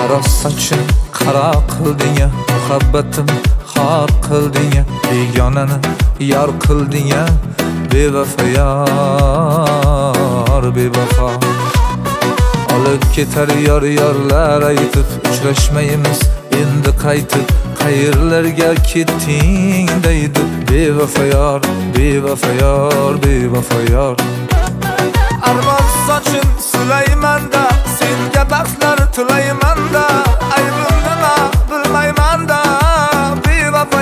rost soching qaro qilding-ya, muhabbatim xor qilding-ya, begonani yor qilding-ya, bevafo yor, bevafo. Olib ketar yor-yorlar aytib, uchrashmaymiz endi qaytib, qayerlarga ketding deydi, bevafo yor, bevafo yor, bevafo yor. Armon soching Sulaymanda, senga baxtlar tilaymanda, aybim nima bilmaymanda, bevafo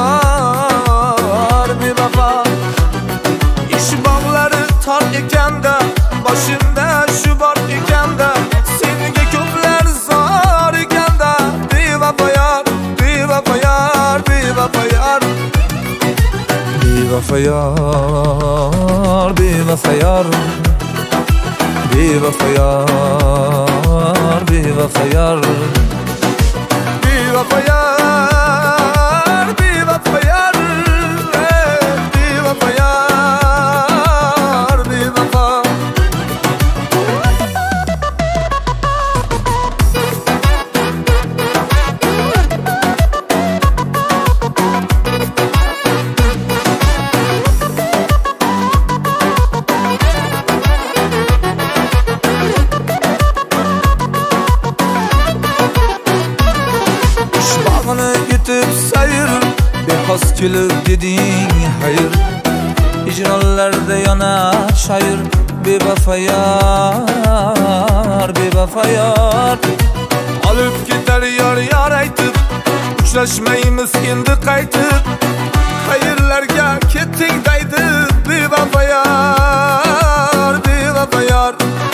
yor, bevafo. Ish bog'lari tor ekanda, boshimda shu bor ekanda, senga ko'plar zor ekanda, bevafo yor, bevafo yor, bevafo yor. Bevafo yor, bevafo yor, bevafo yor, bevafo yor, bevafo yor, bevafo yor, bevafo yor, bevafo. Yetib sayr, bexos kelib deding hayır, hicronlarda yonar shayr, bevafo yor, bevafo yor. Olib ketar yor-yor aytib, uchrashmaymiz endi qaytib, qayerlarga ketding deydi, bevafo yor, bevafo yor.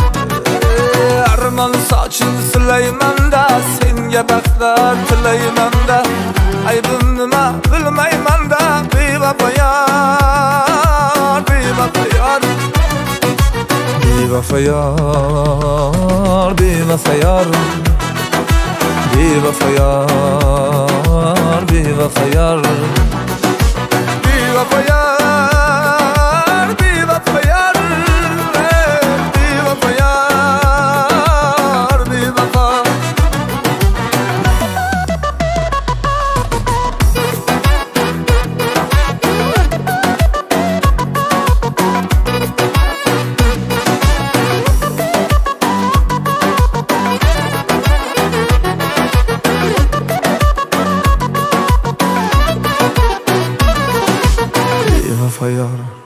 Armon soching Sulaymanda, senga baxtlar tilaymanda, aybim nima bilmaymanda, bevafo yor, bevafo yor, bevafo yor, bevafo yor, bevafo yor, bevafo yor, bevafo yor, bevafo yor, bevafo yor. Bevafo yor.